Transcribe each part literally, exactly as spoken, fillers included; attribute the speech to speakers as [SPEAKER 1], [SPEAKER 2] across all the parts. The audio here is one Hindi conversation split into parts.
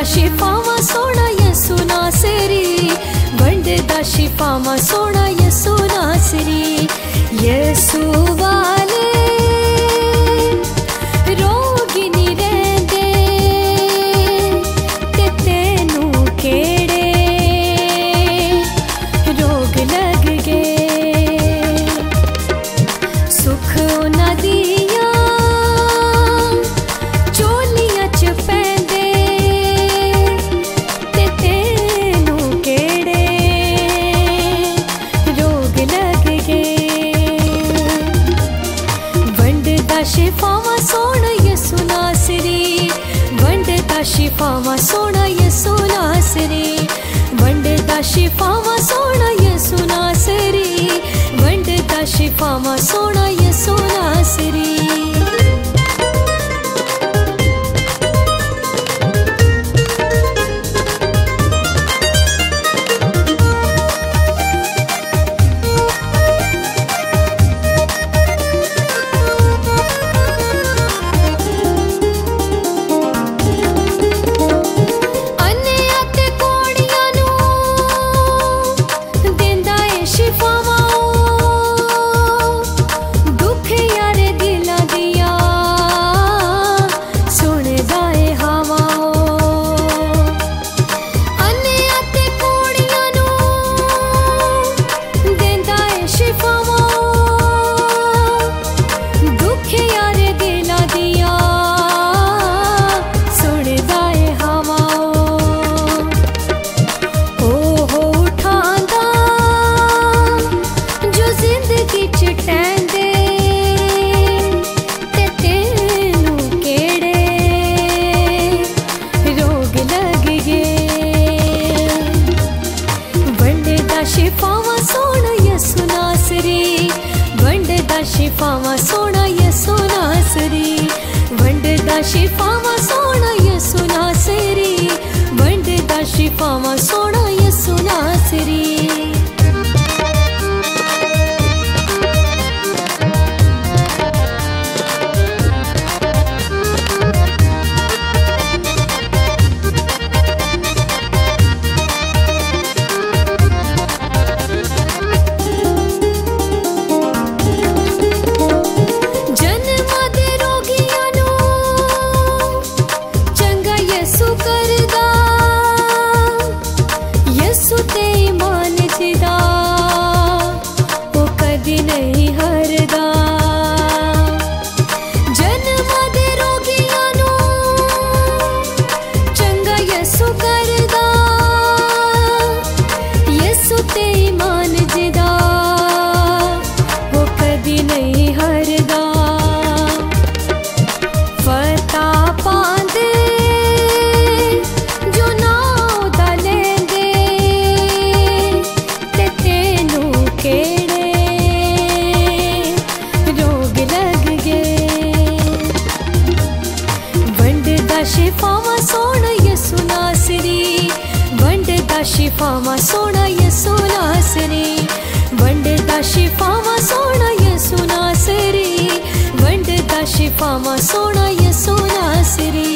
[SPEAKER 1] शिफावा सोना यसु नासरी, वंडदा शिफावा सोना यसु नासरी। यसु वाले रोगी नी रहिंदे ते तैनू केड़े रोग लग गए। सुख उन्हां दियां चोलियां च पैंदे ते तैनू केड़े रोग लग गए। वंडदा शिफावा सोना यसु नासरी, वंडदा शिफावा सोना यसु नासरी, वंडदा शिफावा सोना यसु नासरी, वंडदा शिफावा सोना यसु नासरी। शिफावा सोना यसु नासरी, वंडदा शिफावा सोना यसु नासरी, वंडदा शिफावा सोना यसु नासरी, वंडदा शिफावा सोना यसु नासरी। शिफावा सोना यसु नासरी, वंडदा शिफावा सोना यसु नासरी, वंडदा शिफावा सोना यसु नासरी, वंडदा शिफावा सोना यसु नासरी।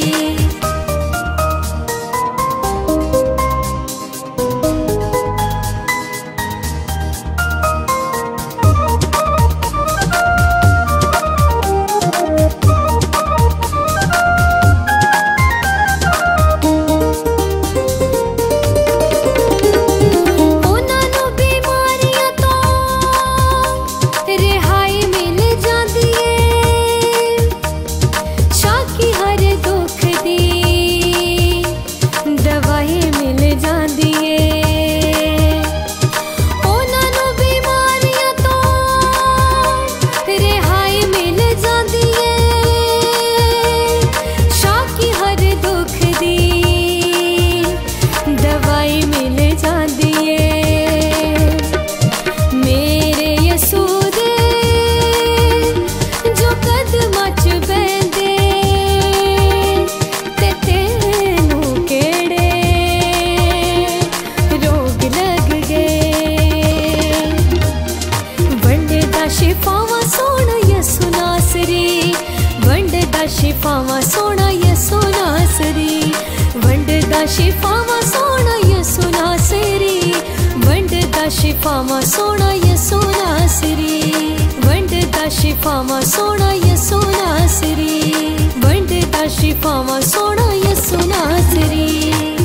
[SPEAKER 1] शिफावा सोना यसु नासरी, वंडदा वंडदा शिफावा सोना यसु नासरी वंडदा शिफावा सोना यसु नासरी वंडदा शिफावा सोना यसु नासरी वंडदा शिफावा सोना यसु नासरी